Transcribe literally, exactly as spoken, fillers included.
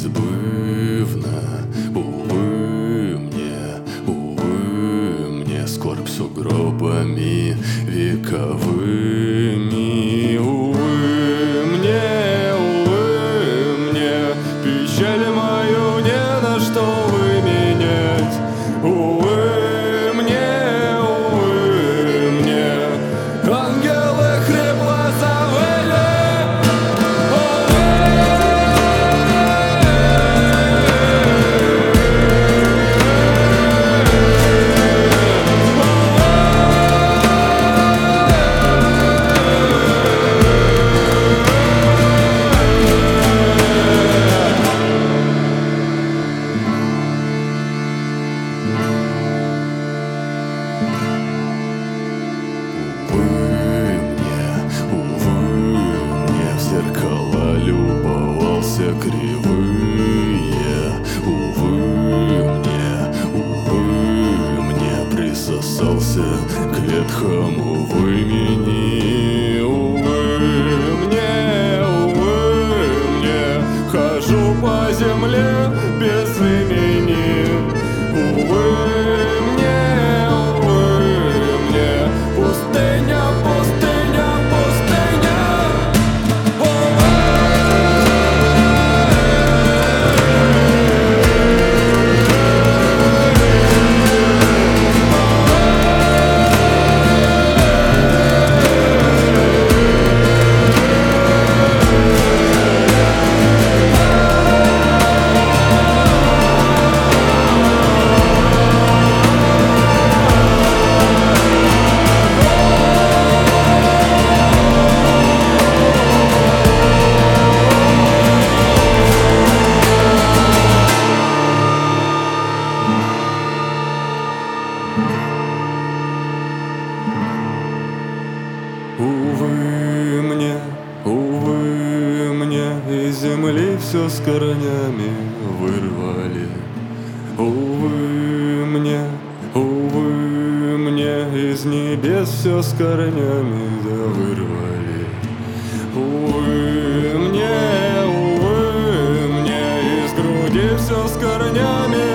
неизбывна. Увы мне, увы мне, скорбь сугробами вековыми. Увы мне, увы мне, печаль мою не на что выменять. Увы мне, увы мне, ангелы хрипло завыли. Зеркала любовался кривые. Увы мне, увы мне, присосался к ветхому вымени. Увы мне, увы мне, хожу по земле без имени. Увы мне, увы мне, пустыня, пустыня, пустыня. Увы мне, увы мне, из земли все с корнями вырвали. Увы мне, увы мне, из небес все с корнями да вырвали. Увы мне, увы мне, из груди все с корнями